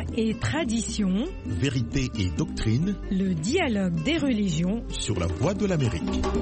et tradition, vérité et doctrine, le dialogue des religions sur la Voix de l'Amérique.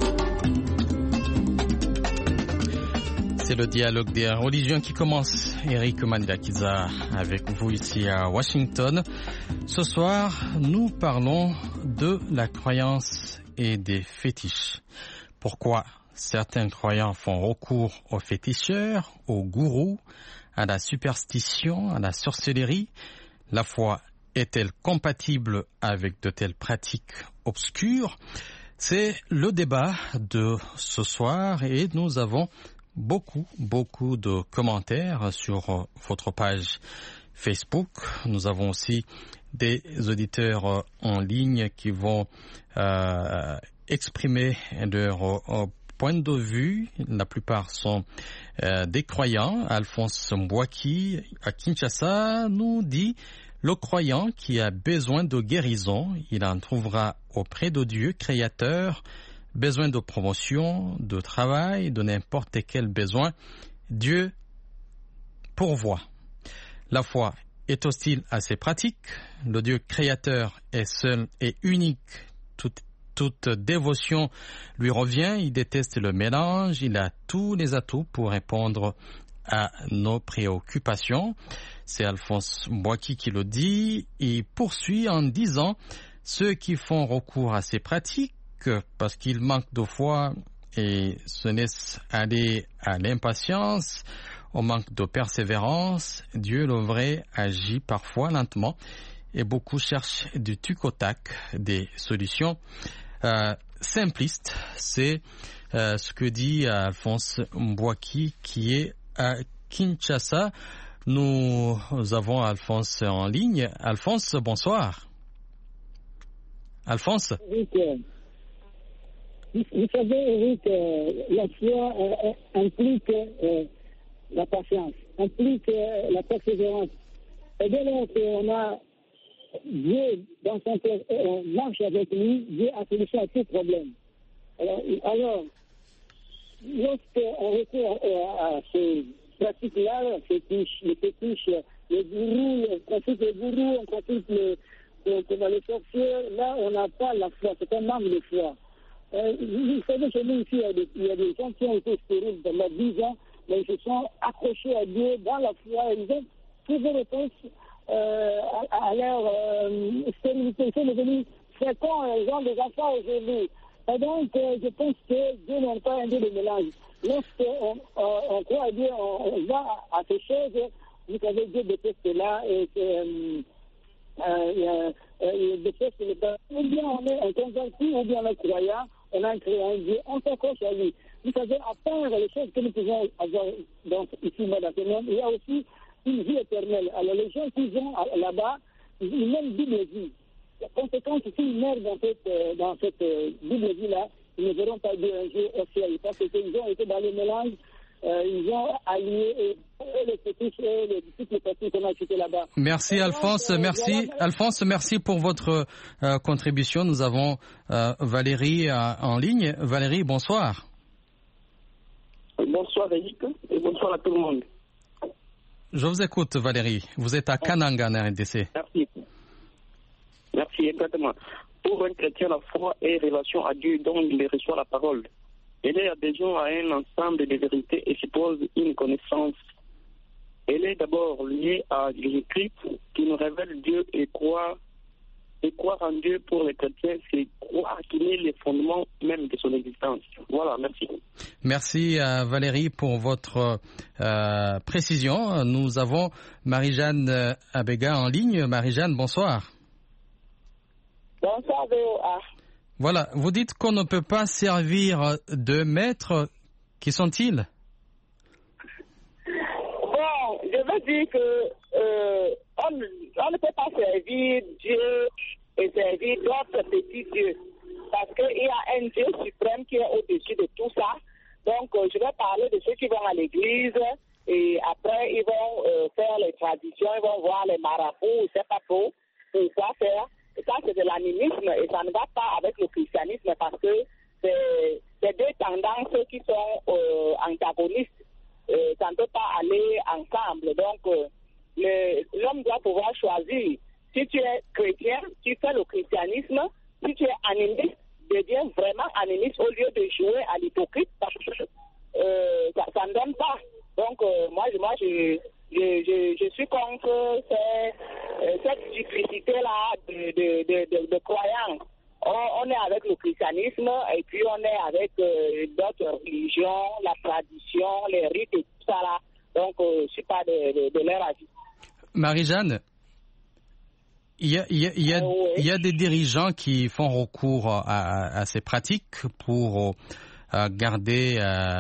C'est le dialogue des religions qui commence. Eric Mandakiza avec vous ici à Washington. Ce soir, nous parlons de la croyance et des fétiches. Pourquoi certains croyants font recours aux féticheurs, aux gourous, à la superstition, à la sorcellerie? La foi est-elle compatible avec de telles pratiques obscures? C'est le débat de ce soir et nous avons beaucoup de commentaires sur votre page Facebook. Nous avons aussi des auditeurs en ligne qui vont exprimer leur point de vue. La plupart sont des croyants. Alphonse Mbouaki à Kinshasa nous dit: le croyant qui a besoin de guérison, il en trouvera auprès de Dieu créateur. Besoin de promotion, de travail, de n'importe quel besoin, Dieu pourvoit. La foi est hostile à ces pratiques. Le Dieu créateur est seul et unique. Toute dévotion lui revient. Il déteste le mélange. Il a tous les atouts pour répondre à nos préoccupations. C'est Alphonse Mbouaki qui le dit. Il poursuit en disant: ceux qui font recours à ces pratiques parce qu'il manque de foi et se laisse aller à l'impatience, au manque de persévérance, Dieu le vrai agit parfois lentement et beaucoup cherchent du tac au tac des solutions simplistes. C'est ce que dit Alphonse Mbouaki qui est à Kinshasa. Nous avons Alphonse en ligne. Alphonse, bonsoir. Alphonse? Vous savez, Eric, la foi implique la patience, implique la persévérance. Et dès lors qu'on a Dieu dans son cœur, on marche avec lui, Dieu a solution à tout problème. Alors lorsqu'on recourt à ces pratiques-là, les fétiches, les gourous, on consulte les gourous, on consulte les sorciers, là on n'a pas la foi, c'est un manque de foi. Vous savez, chez nous ici, il y a des gens qui ont été stériles pendant 10 ans, mais ils se sont accrochés à Dieu dans la foi et ils ont trouvé réponse à leur stérilité. Ils sont devenus fréquents, ils ont des enfants aujourd'hui. Et donc, je pense que Dieu n'est pas un Dieu de mélange. Lorsqu'on croit à Dieu, on va à ces choses. Vous savez, Dieu déteste cela et il déteste le peuple. Ou bien on est un converti, ou bien on est croyant. On a un Dieu, on s'accroche à lui. Vous savez, à part les choses que nous pouvons avoir donc, ici, dans ce monde, il y a aussi une vie éternelle. Alors, les gens qui vont là-bas, ils mènent double vie. La conséquence, s'ils meurent dans cette double vie-là, ils ne verront pas Dieu un jour au ciel. Parce qu'ils ont été dans le mélange, ils ont allié les fétiches et les disciples fétiches qu'on a cités là-bas. Merci Alphonse, merci. Alphonse, merci pour votre contribution. Nous avons Valérie en ligne. Valérie, bonsoir. Bonsoir Eric et bonsoir à tout le monde. Je vous écoute Valérie. Vous êtes à Kananga, en RDC. Merci, exactement. Pour un chrétien, la foi est relation à Dieu dont il reçoit la parole. Elle est adhésion à un ensemble de vérités et suppose une connaissance. Elle est d'abord liée à Jésus-Christ qui nous révèle Dieu et croire en Dieu pour les chrétiens, c'est croire qu'il est le fondement même de son existence. Voilà, merci. Merci Valérie pour votre précision. Nous avons Marie-Jeanne Abega en ligne. Marie-Jeanne, bonsoir. Bonsoir VOA. Voilà, vous dites qu'on ne peut pas servir de maîtres. Qui sont-ils? Bon, je veux dire que on ne peut pas servir Dieu et servir d'autres petits dieux. Parce qu'il y a un Dieu suprême qui est au-dessus de tout ça. Donc, je vais parler de ceux qui vont à l'église et après, ils vont faire les traditions, ils vont voir les marabouts, je ne sais pas trop, quoi faire. Ça, c'est de l'animisme et ça ne va pas avec le christianisme parce que c'est deux tendances qui sont antagonistes. Ça ne peut pas aller ensemble. Donc, je l'homme doit pouvoir choisir. Si tu es chrétien, tu fais le christianisme. Si tu es animiste, deviens vraiment animiste au lieu de jouer à l'hypocrite parce que ça ne donne pas. Donc, moi, je suis contre cette duplicité-là de croyants. On est avec le christianisme et puis on est avec d'autres religions, la tradition, les rites et tout ça là. Donc, je ne suis pas de leur avis. Marie-Jeanne, il y a des dirigeants qui font recours à ces pratiques pour garder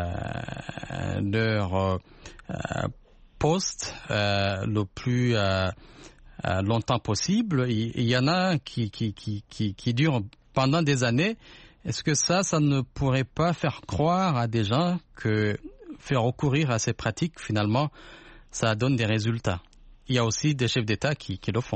leur poste le plus longtemps possible. Il y en a qui durent pendant des années. Est-ce que ça ne pourrait pas faire croire à des gens que faire recourir à ces pratiques, finalement, ça donne des résultats? Il y a aussi des chefs d'État qui le font.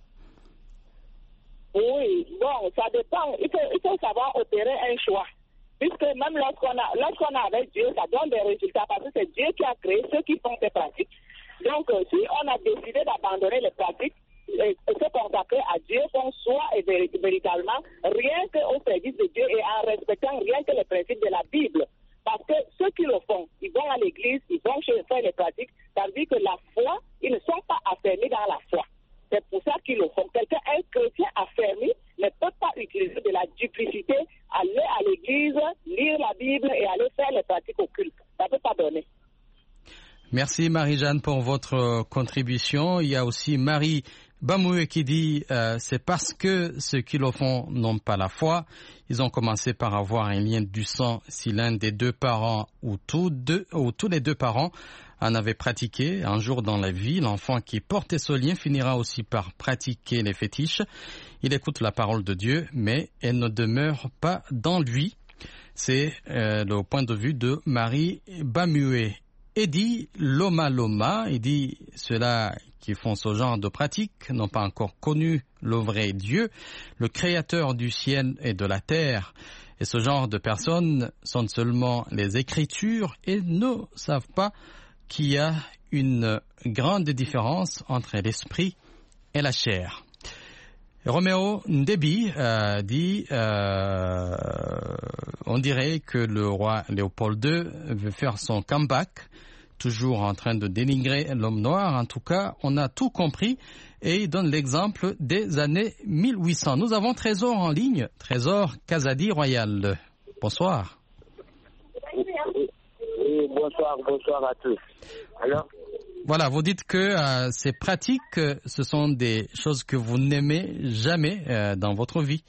Oui, bon, ça dépend. Il faut savoir opérer un choix. Puisque même lorsqu'on a avec Dieu, ça donne des résultats parce que c'est Dieu qui a créé ceux qui font ces pratiques. Donc, si on a décidé d'abandonner les pratiques et se consacrer à Dieu, qu'on soit véritablement rien qu'au service de Dieu et en respectant rien que les principes de la Bible. Parce que ceux qui le font, ils vont à l'église, ils vont faire les pratiques, ça veut dire que la foi, ils ne sont pas affermis dans la foi. C'est pour ça qu'ils le font. Un chrétien affermi ne peut pas utiliser de la duplicité, aller à l'église, lire la Bible et aller faire les pratiques occultes. Ça ne peut pas donner. Merci Marie-Jeanne pour votre contribution. Il y a aussi Marie Bamoué qui dit c'est parce que ceux qui le font n'ont pas la foi. Ils ont commencé par avoir un lien du sang si l'un des deux parents ou tous les deux parents en avait pratiqué. Un jour dans la vie, l'enfant qui portait ce lien finira aussi par pratiquer les fétiches. Il écoute la parole de Dieu, mais elle ne demeure pas dans lui. C'est le point de vue de Marie Bamoué. Eddie Loma, il dit ceux-là qui font ce genre de pratiques n'ont pas encore connu le vrai Dieu, le créateur du ciel et de la terre. Et ce genre de personnes sont seulement les Écritures et ne savent pas qu'il y a une grande différence entre l'esprit et la chair. Roméo Ndebi dit on dirait que le roi Léopold II veut faire son comeback, toujours en train de dénigrer l'homme noir. En tout cas, on a tout compris et il donne l'exemple des années 1800. Nous avons Trésor en ligne, Trésor Kazadi Royal. Bonsoir. Oui, bonsoir à tous. Alors, voilà, vous dites que ces pratiques, ce sont des choses que vous n'aimez jamais dans votre vie.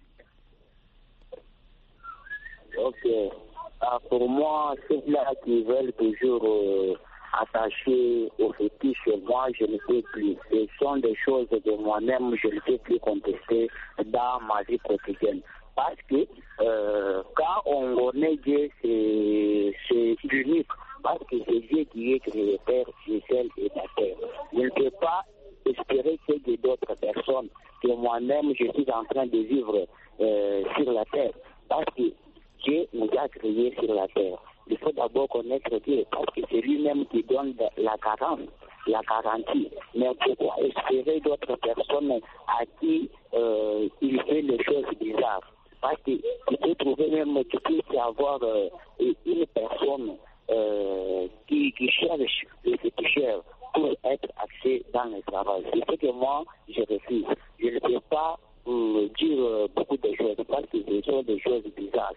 Ok. Pour moi, ceux-là qui veulent toujours attacher aux fétiches, moi, je ne peux plus. Ce sont des choses de moi-même, je ne peux plus contester dans ma vie quotidienne. Parce que quand on connaît Dieu, c'est unique. Parce que c'est Dieu qui est créateur du ciel et de la terre. Je ne peux pas espérer que d'autres personnes, que moi-même je suis en train de vivre sur la terre. Parce que Dieu nous a créés sur la terre. Il faut d'abord connaître Dieu, parce que c'est lui-même qui donne la garantie. Mais pourquoi espérer d'autres personnes à qui il fait des choses bizarres? Parce que tu peux trouver même, tu peux avoir une personne qui cherche le féticheur pour être axé dans le travail. C'est ce que moi, je refuse. Je ne peux pas dire beaucoup de choses parce que ce sont des choses bizarres.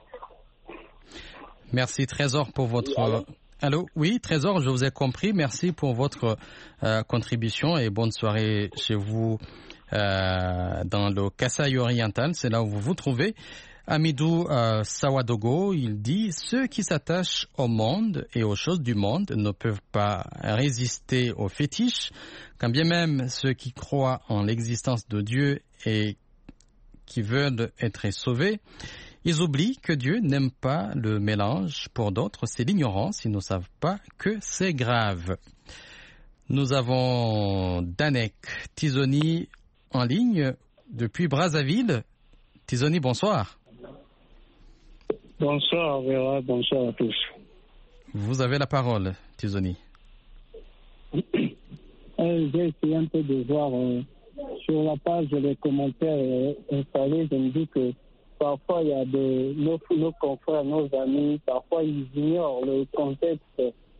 Merci Trésor pour votre... Allô? Oui, Trésor, je vous ai compris. Merci pour votre contribution et bonne soirée chez vous dans le Kasaï oriental. C'est là où vous vous trouvez. Amidou Sawadogo, il dit « Ceux qui s'attachent au monde et aux choses du monde ne peuvent pas résister aux fétiches, quand bien même ceux qui croient en l'existence de Dieu et qui veulent être sauvés, ils oublient que Dieu n'aime pas le mélange. Pour d'autres, c'est l'ignorance. Ils ne savent pas que c'est grave. » Nous avons Danek Tizoni en ligne depuis Brazzaville. Tizoni, bonsoir. Bonsoir, Vera. Bonsoir à tous. Vous avez la parole, Tizoni. j'ai essayé un peu de voir sur la page les commentaires installés. Je me dis que parfois il y a nos confrères, nos amis, parfois ils ignorent le contexte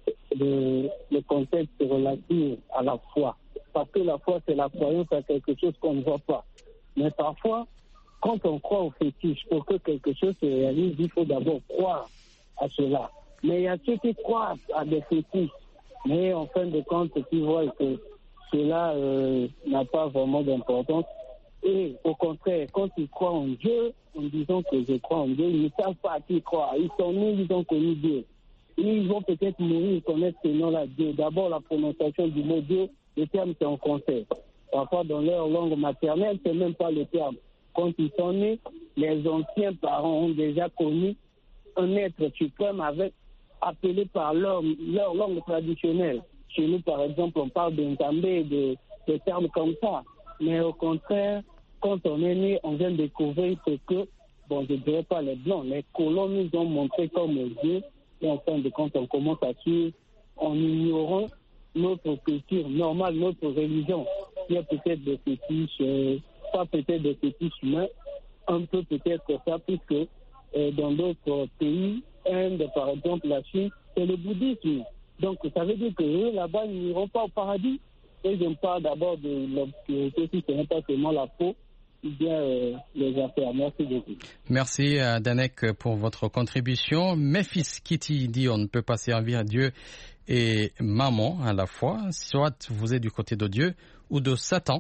relatif à la foi. Parce que la foi, c'est la croyance à quelque chose qu'on ne voit pas. Mais parfois, quand on croit au fétiche, pour que quelque chose se réalise, il faut d'abord croire à cela. Mais il y a ceux qui croient à des fétiches. Mais en fin de compte, tu vois que cela n'a pas vraiment d'importance. Et au contraire, quand ils croient en Dieu, en disant que je crois en Dieu, ils ne savent pas à qui croire. Ils sont nés, ils ont connu Dieu. Ils vont peut-être mourir, ils connaissent ce nom-là, Dieu. D'abord, la prononciation du mot Dieu, le terme c'est en français. Parfois, dans leur langue maternelle, c'est même pas le terme. Quand ils sont nés, les anciens parents ont déjà connu un être suprême appelé par leur langue traditionnelle. Chez nous, par exemple, on parle d'Ntambé, de termes comme ça. Mais au contraire, quand on est né, on vient découvrir ce que, je ne dirais pas les Blancs, les colons nous ont montré comme Dieu. Et en fin de compte, on commence à suivre en ignorant notre culture normale, notre religion. Il y a peut-être des fétiches, pas peut-être des fétiches humains, un peu peut-être ça, puisque dans d'autres pays, Inde, par exemple, la Chine, c'est le bouddhisme. Donc, ça veut dire qu'eux, là-bas, ils n'iront pas au paradis. Et je me parle d'abord de l'obscurité, si ce n'est pas seulement la peau, ou bien les affaires. Merci beaucoup. Merci, Danek, pour votre contribution. Memphis Kitty dit on ne peut pas servir Dieu et maman à la fois. Soit vous êtes du côté de Dieu ou de Satan.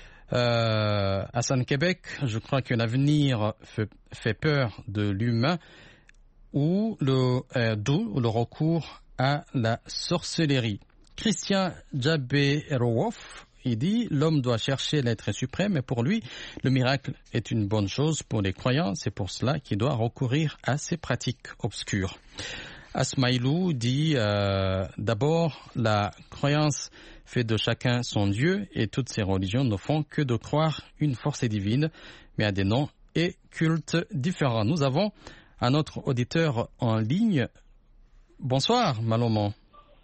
Hassan Québec, je crois que l'avenir fait peur de l'humain ou d'où le recours à la sorcellerie. Christian Djabé-Rowoff, il dit l'homme doit chercher l'être suprême et pour lui, le miracle est une bonne chose pour les croyants. C'est pour cela qu'il doit recourir à ces pratiques obscures. Asmaïlou dit d'abord, la croyance fait de chacun son Dieu et toutes ces religions ne font que de croire une force divine, mais à des noms et cultes différents. Nous avons un autre auditeur en ligne. Bonsoir, Malomon.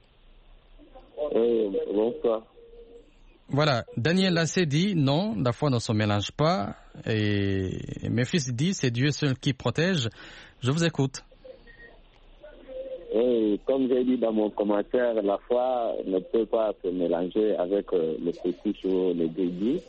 Bonsoir. Voilà, Daniel Lassé dit non, la foi ne se mélange pas. Et mes fils dit c'est Dieu seul qui protège. Je vous écoute. Et comme j'ai dit dans mon commentaire, la foi ne peut pas se mélanger avec le fétiche ou les déguis.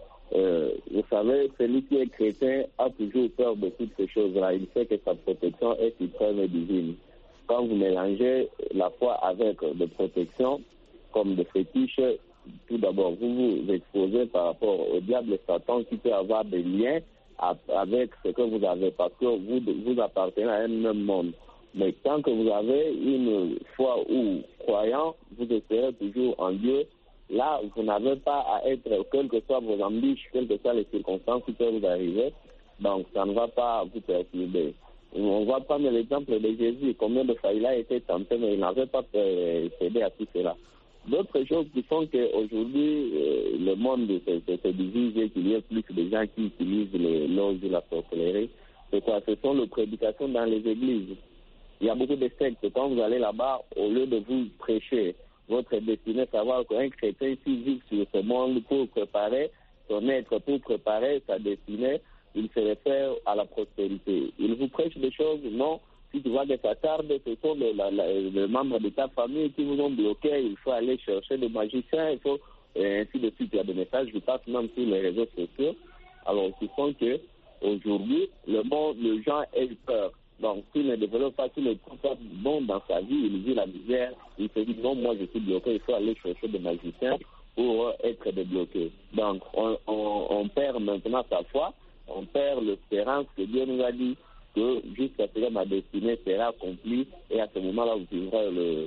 Vous savez, celui qui est chrétien a toujours peur de toutes ces choses-là. Il sait que sa protection est suprême et divine. Quand vous mélangez la foi avec des protections, comme des fétiches, tout d'abord, vous vous exposez par rapport au diable et Satan qui peut avoir des liens avec ce que vous avez, parce que vous appartenez à un même monde. Mais tant que vous avez une foi ou croyant, vous serez toujours en Dieu. Là, vous n'avez pas à être, quelles que soient vos embûches, quelles que soient les circonstances qui peuvent vous arriver, donc ça ne va pas vous perturber. On voit pas l'exemple de Jésus, combien de fois il a été tenté, mais il n'avait pas cédé à tout cela. D'autres choses qui font qu'aujourd'hui, le monde se divise et qu'il y a plus de gens qui utilisent les loges de la sorcellerie. C'est quoi? Ce sont les prédications dans les églises. Il y a beaucoup de sectes. Quand vous allez là-bas, au lieu de vous prêcher votre destinée, savoir qu'un chrétien ici vit sur ce monde pour préparer son être, pour préparer sa destinée, il se réfère à la prospérité. Il vous prêche des choses, non. Si tu vois que ça tarde, ce sont les membres de ta famille qui vous ont bloqué, il faut aller chercher des magiciens, il faut, et ainsi de suite. Il y a des messages qui passent même sur les réseaux sociaux. Alors, qui font que aujourd'hui, le gens aient peur. Donc, s'il ne développe pas, s'il ne trouve pas bon dans sa vie, il vit la misère, il se dit non, moi je suis bloqué, il faut aller chercher des magiciens pour être débloqué. Donc, on perd maintenant sa foi, on perd l'espérance que Dieu nous a dit que jusqu'à ce que ma destinée sera accomplie et à ce moment-là, vous vivrez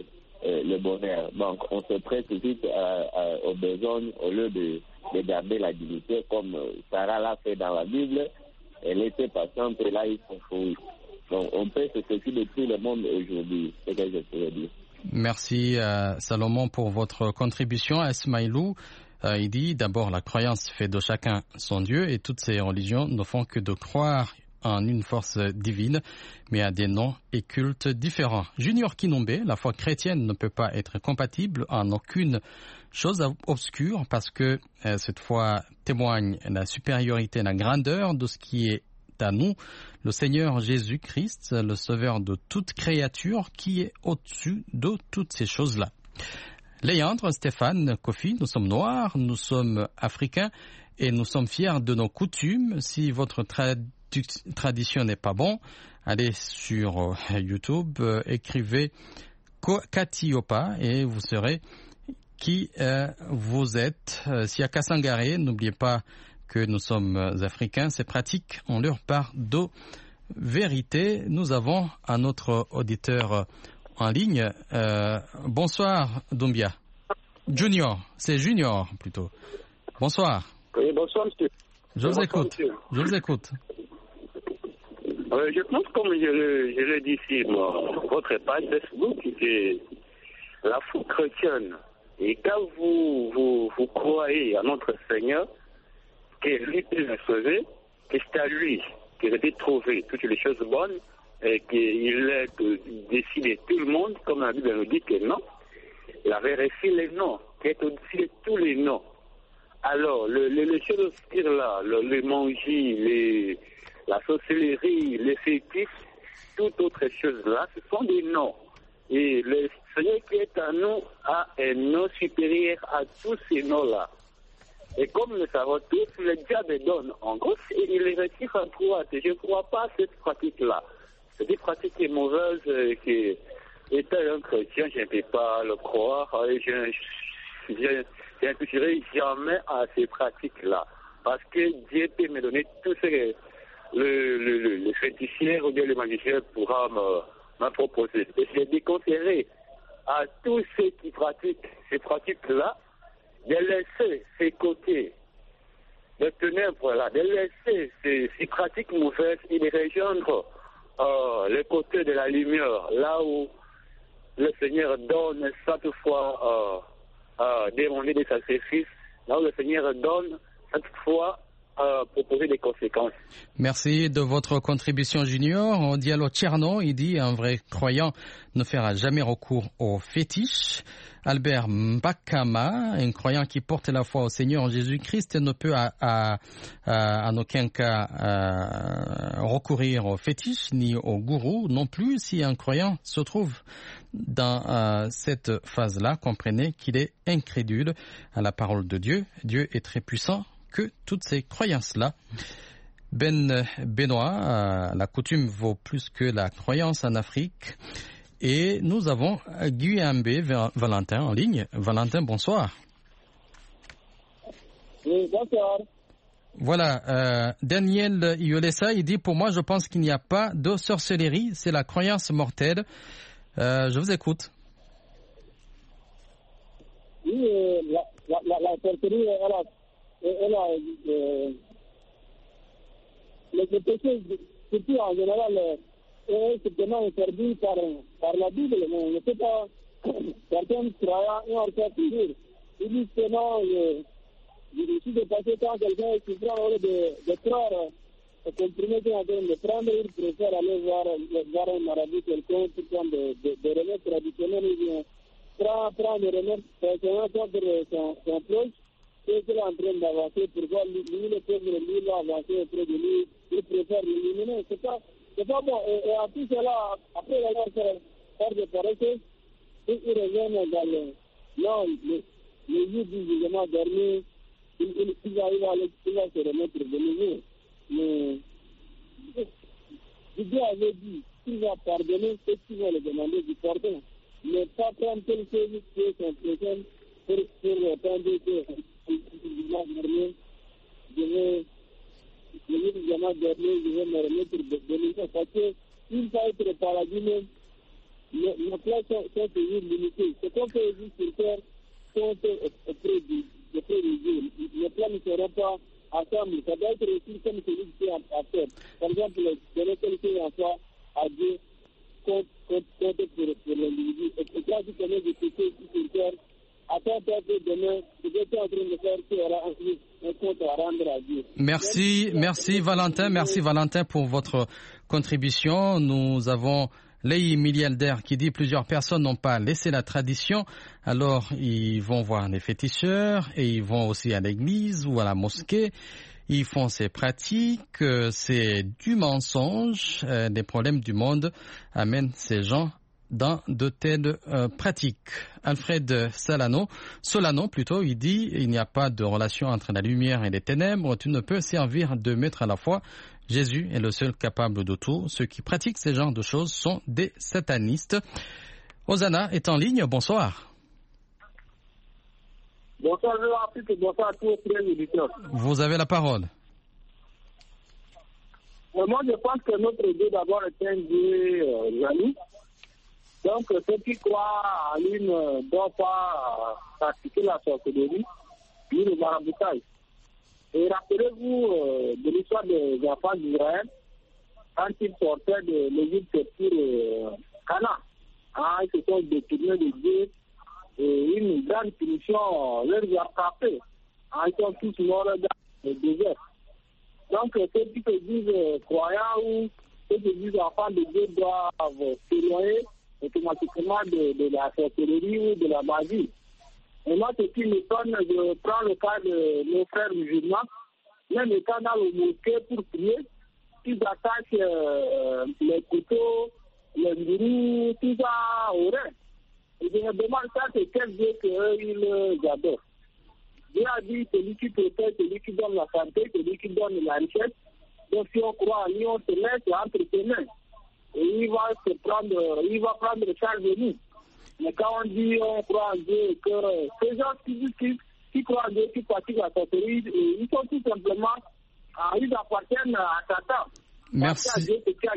le bonheur. Donc, on se prête vite aux besognes au lieu de garder la dignité comme Sarah l'a fait dans la Bible. Elle était patiente et là, ils sont fous. Donc, on peut se soucier de tout le monde aujourd'hui, c'est ce que je pourrais dire. Merci, Salomon, pour votre contribution. Esmaïlou, il dit d'abord, la croyance fait de chacun son Dieu et toutes ces religions ne font que de croire en une force divine, mais à des noms et cultes différents. Junior Kinombe, la foi chrétienne ne peut pas être compatible en aucune chose obscure parce que cette foi témoigne la supériorité et la grandeur de ce qui est à nous, le Seigneur Jésus-Christ, le Sauveur de toute créature qui est au-dessus de toutes ces choses-là. Léandre, Stéphane, Kofi, nous sommes noirs, nous sommes africains et nous sommes fiers de nos coutumes. Si votre tradition n'est pas bon, allez sur YouTube, écrivez Katiopa et vous saurez qui vous êtes. Si à Kassangaré, n'oubliez pas que nous sommes africains, ces pratiques ont leur part de vérité. Nous avons un autre auditeur en ligne. Bonsoir, Doumbia. Junior, c'est Junior plutôt. Bonsoir. Oui, bonsoir, monsieur. Je vous écoute. Je vous écoute. Je pense, comme je l'ai dit sur votre page Facebook, c'est la foi chrétienne. Et quand vous croyez à notre Seigneur, que lui peut nous sauver, que c'est à lui que je vais trouver toutes les choses bonnes, et qu'il décide tout le monde, comme la Bible nous dit que non. La vérité, les noms, qui est au-dessus de tous les noms. Alors, les choses obscures là, les manger, la sorcellerie, les fétiches, toute autre chose là, ce sont des noms. Et le Seigneur qui est à nous a un nom supérieur à tous ces noms-là. Et comme nous savons tous, le diable donne en gros et il les retire en droite. Je ne crois pas à cette pratique-là. C'est des pratiques mauvaises qui, étant un chrétien, je ne peux pas le croire. Je n'intoucherai jamais à ces pratiques-là. Parce que Dieu peut me donner tout ce que le féticheur ou bien le magicien pourra me proposer. Et je déconseillerai à tous ceux qui pratiquent ces pratiques-là de laisser ces côtés de ténèbres-là, de laisser ces pratiques mauvaises et de rejoindre le côté de la lumière, là où le Seigneur donne cette fois demander des sacrifices, là où le Seigneur donne cette fois proposer des conséquences. Merci de votre contribution, Junior. Diallo Tcherno, il dit un vrai croyant ne fera jamais recours aux fétiches. Albert Mbakama, un croyant qui porte la foi au Seigneur Jésus-Christ, ne peut en aucun cas recourir aux fétiches ni aux gourous non plus. Si un croyant se trouve dans cette phase-là, comprenez qu'il est incrédule à la parole de Dieu. Dieu est très puissant que toutes ces croyances-là. Benoît, la coutume vaut plus que la croyance en Afrique. Et nous avons Guyambé Valentin en ligne. Valentin, bonsoir. Oui, bonsoir. Voilà, Daniel Iolessa, il dit, pour moi, je pense qu'il n'y a pas de sorcellerie, c'est la croyance mortelle. Je vous écoute. Oui, la sorcellerie, les péchés, surtout en général, est certainement interdit par la Bible, mais on ne sait pas, certains croyants ont encore toujours. Ils disent que non, je suis dépassé quand quelqu'un est souffrant au lieu de croire au comprimé qu'il est en train de prendre, il préfère aller voir un marabout quelqu'un pour prendre des remèdes traditionnels, il vient prendre des remèdes traditionnels contre son proche, et qu'il est en train d'avancer pour voir lui, le pauvre, lui, là, avancer auprès de lui, il préfère l'éliminer, c'est pas bon. Et en plus, là, après avoir fait de paresse, ils reviennent dans le. Non, les jours du jugement dernier, ils arrivent à se remettre de nouveau. Mais Dieu avait dit qu'il va pardonner ceux qui vont le demander du pardon. Mais pas prendre quelque chose qui est son présent pour répondre que le jugement dernier, je vais me remettre de nouveau parce qu'il va être paradis même. Nos plans sont toujours limités. Ce qu'on peut vivre sur terre sont auprès de Dieu. Les plans ne seront pas ensemble. Ça doit être aussi comme celui qui est à terre. Par exemple, donner quelque chose en soi à Dieu compte pour l'individu. Et quand tu connais des péchés ici sur terre, attends-toi que demain, ce que tu es en train de faire, tu auras un compte à rendre à Dieu. Merci Valentin pour votre contribution. Nous avons Les milliardaires qui dit plusieurs personnes n'ont pas laissé la tradition, alors ils vont voir des féticheurs et ils vont aussi à l'église ou à la mosquée. Ils font ces pratiques, c'est du mensonge, des problèmes du monde amènent ces gens dans de telles pratiques. Alfred Solano, il dit il n'y a pas de relation entre la lumière et les ténèbres. Tu ne peux servir deux maîtres à la fois. Jésus est le seul capable de tout. Ceux qui pratiquent ce genre de choses sont des satanistes. Hosanna est en ligne. Bonsoir. Bonsoir, bonsoir à tous les auditeurs. Vous avez la parole. Moi, je pense que notre Dieu d'abord est un Dieu jaloux. Donc, ceux qui croient en lui ne doivent pas pratiquer la sorcellerie ni le maraboutage. Et rappelez-vous de l'histoire des enfants d'Israël quand ils sortaient de l'Égypte pour Canaan. Ils se sont détournés de Dieu et une grande punition leur a frappé. Ils sont tous morts dans le désert. Donc, ceux qui se disent croyants ou ceux qui se disent enfants de Dieu doivent s'éloigner automatiquement de la sorcellerie ou de la magie. Et moi, ce qui m'étonne, je prends le cas de nos frères musulmans, même étant dans le mosquée pour prier, ils attachent les couteaux, les gourous, tout ça au rein. Et je me demande ça, c'est quel Dieu qu'eux, ils adorent. Dieu a dit, celui qui protège, celui qui donne la santé, celui qui donne la richesse. Donc si on croit en lui, on se laisse entre ses mains. Et il va prendre charge de nous. Mais quand on dit on croit en Dieu, que ces gens qui croient en Dieu, qui pratiquent la sorcellerie, ils sont tout simplement, ils appartiennent à Satan. Merci.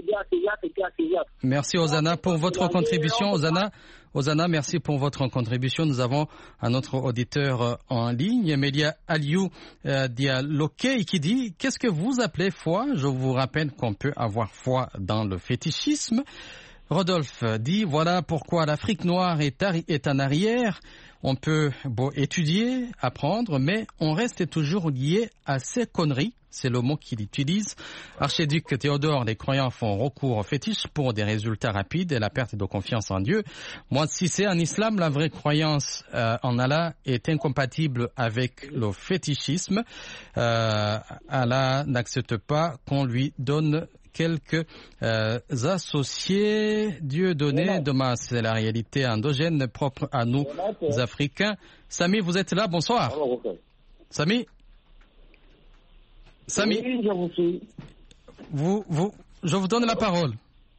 Merci Hosanna pour votre contribution. Hosanna, merci pour votre contribution. Nous avons un autre auditeur en ligne, Melia Aliou Dialoké, qui dit « Qu'est-ce que vous appelez foi ?» Je vous rappelle qu'on peut avoir foi dans le fétichisme. Rodolphe dit « Voilà pourquoi l'Afrique noire est en arrière. On peut étudier, apprendre, mais on reste toujours lié à ces conneries. » C'est le mot qu'il utilise. Archiduc Théodore, les croyants font recours au fétiche pour des résultats rapides et la perte de confiance en Dieu. Moi, si c'est en islam, la vraie croyance en Allah est incompatible avec le fétichisme. Allah n'accepte pas qu'on lui donne quelques associés. Dieu donné de masse, c'est la réalité endogène propre à nous Africains. Samy, vous êtes là, bonsoir. Samy? Samy, oui, je vous suis. Je vous donne la parole.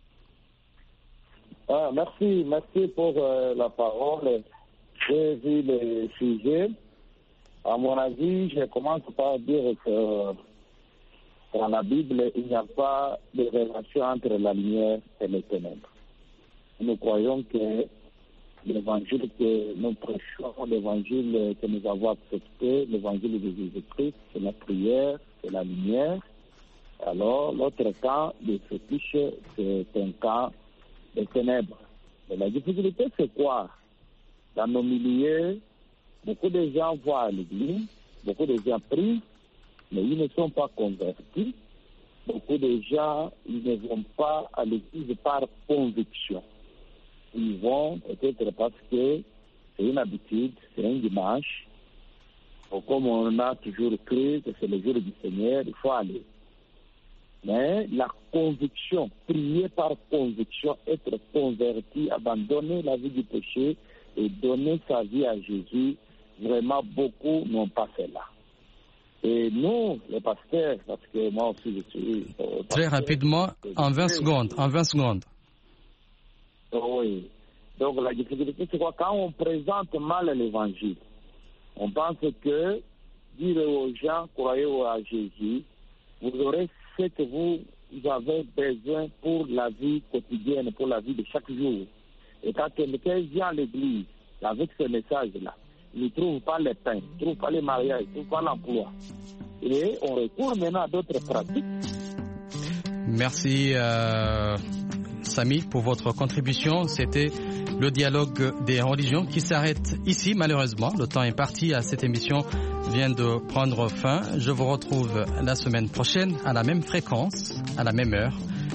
Merci pour la parole. J'ai vu le sujet. À mon avis, je commence par dire que dans la Bible, il n'y a pas de relation entre la lumière et les ténèbres. Nous croyons que l'évangile que nous prêchons, l'évangile que nous avons accepté, l'évangile de Jésus-Christ, c'est la prière, c'est la lumière. Alors, l'autre camp de fétiche, c'est un camp des ténèbres. Mais la difficulté, c'est quoi? Dans nos milieux, beaucoup de gens vont à l'église, beaucoup de gens prient, mais ils ne sont pas convertis. Beaucoup de gens, ils ne vont pas à l'église par conviction. Ils vont peut-être parce que c'est une habitude, c'est un dimanche. Comme on a toujours cru que c'est le jour du Seigneur, il faut aller. Mais la conviction, prier par conviction, être converti, abandonner la vie du péché et donner sa vie à Jésus, vraiment beaucoup n'ont pas fait là. Et nous, les pasteurs, parce que moi aussi je suis... Très rapidement, en 20 secondes. Oui. Donc la difficulté, c'est quoi? Quand on présente mal l'évangile, on pense que dire aux gens, croyez à Jésus, vous aurez ce que vous avez besoin pour la vie quotidienne, pour la vie de chaque jour. Et quand quelqu'un vient à l'église avec ce message-là, il ne trouve pas les pains, il ne trouve pas les mariages, il ne trouve pas l'emploi. Et on recourt maintenant à d'autres pratiques. Merci Samy pour votre contribution. C'était le dialogue des religions qui s'arrête ici malheureusement. Le temps est parti, à cette émission vient de prendre fin. Je vous retrouve la semaine prochaine à la même fréquence, à la même heure.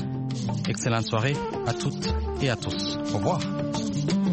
Excellente soirée à toutes et à tous. Au revoir.